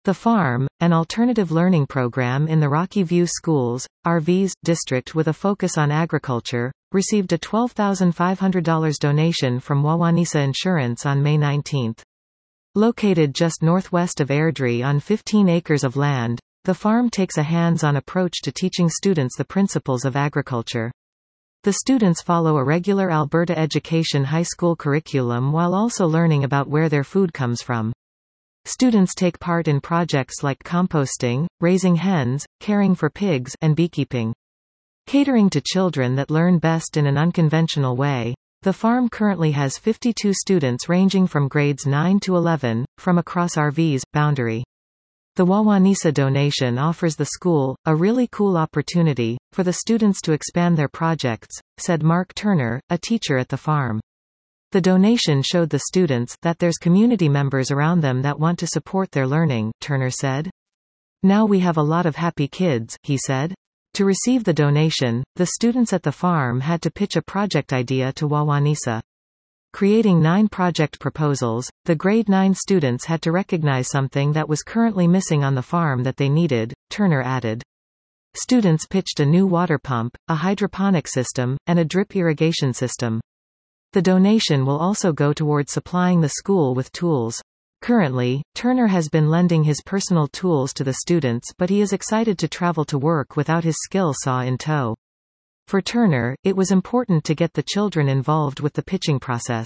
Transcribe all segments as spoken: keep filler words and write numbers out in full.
The Farm, an alternative learning program in the Rocky View Schools, R Vs, district with a focus on agriculture, received a twelve thousand five hundred dollars donation from Wawanesa Insurance on May nineteenth. Located just northwest of Airdrie on fifteen acres of land, the farm takes a hands-on approach to teaching students the principles of agriculture. The students follow a regular Alberta Education high school curriculum while also learning about where their food comes from. Students take part in projects like composting, raising hens, caring for pigs, and beekeeping. Catering to children that learn best in an unconventional way, the farm currently has fifty-two students ranging from grades nine to eleven, from across R V's boundary. The Wawanesa donation offers the school a really cool opportunity for the students to expand their projects, said Mark Turner, a teacher at the farm. The donation showed the students that there's community members around them that want to support their learning, Turner said. Now we have a lot of happy kids, he said. To receive the donation, the students at the farm had to pitch a project idea to Wawanesa. Creating nine project proposals, the grade nine students had to recognize something that was currently missing on the farm that they needed, Turner added. Students pitched a new water pump, a hydroponic system, and a drip irrigation system. The donation will also go toward supplying the school with tools. Currently, Turner has been lending his personal tools to the students, but he is excited to travel to work without his skill saw in tow. For Turner, it was important to get the children involved with the pitching process.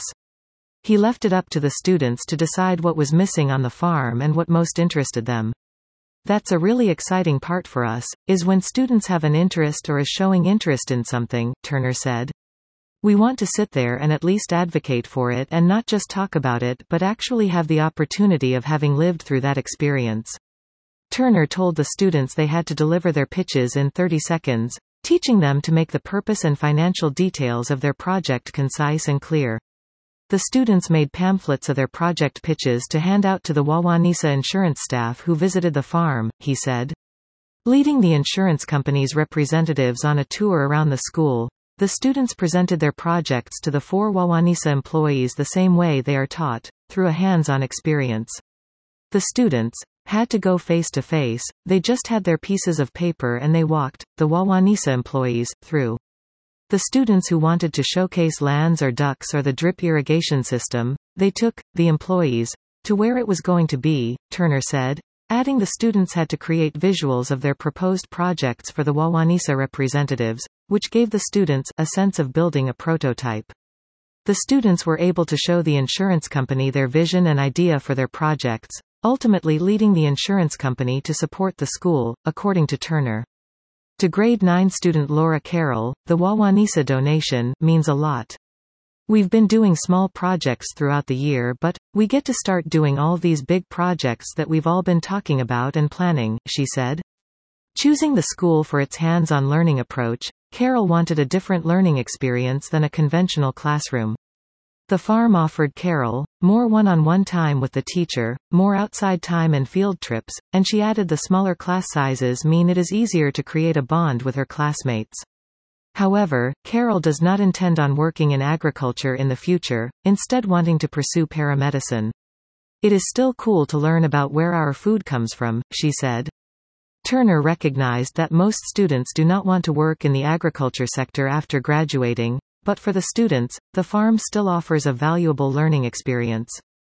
He left it up to the students to decide what was missing on the farm and what most interested them. That's a really exciting part for us, is when students have an interest or is showing interest in something, Turner said. We want to sit there and at least advocate for it and not just talk about it but actually have the opportunity of having lived through that experience. Turner told the students they had to deliver their pitches in thirty seconds, teaching them to make the purpose and financial details of their project concise and clear. The students made pamphlets of their project pitches to hand out to the Wawanesa insurance staff who visited the farm, he said. Leading the insurance company's representatives on a tour around the school, the students presented their projects to the four Wawanesa employees the same way they are taught, through a hands-on experience. The students had to go face-to-face, they just had their pieces of paper and they walked, the Wawanesa employees, through. The students who wanted to showcase lands or ducks or the drip irrigation system, they took, the employees, to where it was going to be, Turner said, adding the students had to create visuals of their proposed projects for the Wawanesa representatives, which gave the students a sense of building a prototype. The students were able to show the insurance company their vision and idea for their projects, ultimately leading the insurance company to support the school, according to Turner. To grade nine student Laura Carroll, the Wawanesa donation means a lot. We've been doing small projects throughout the year but, we get to start doing all these big projects that we've all been talking about and planning, she said. Choosing the school for its hands-on learning approach, Carroll wanted a different learning experience than a conventional classroom. The farm offered Carroll more one-on-one time with the teacher, more outside time and field trips, and she added the smaller class sizes mean it is easier to create a bond with her classmates. However, Carroll does not intend on working in agriculture in the future, instead wanting to pursue paramedicine. It is still cool to learn about where our food comes from, she said. Turner recognized that most students do not want to work in the agriculture sector after graduating, but for the students, the farm still offers a valuable learning experience.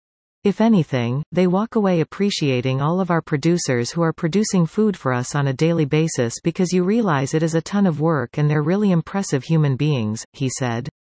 If anything, they walk away appreciating all of our producers who are producing food for us on a daily basis because you realize it is a ton of work and they're really impressive human beings, he said.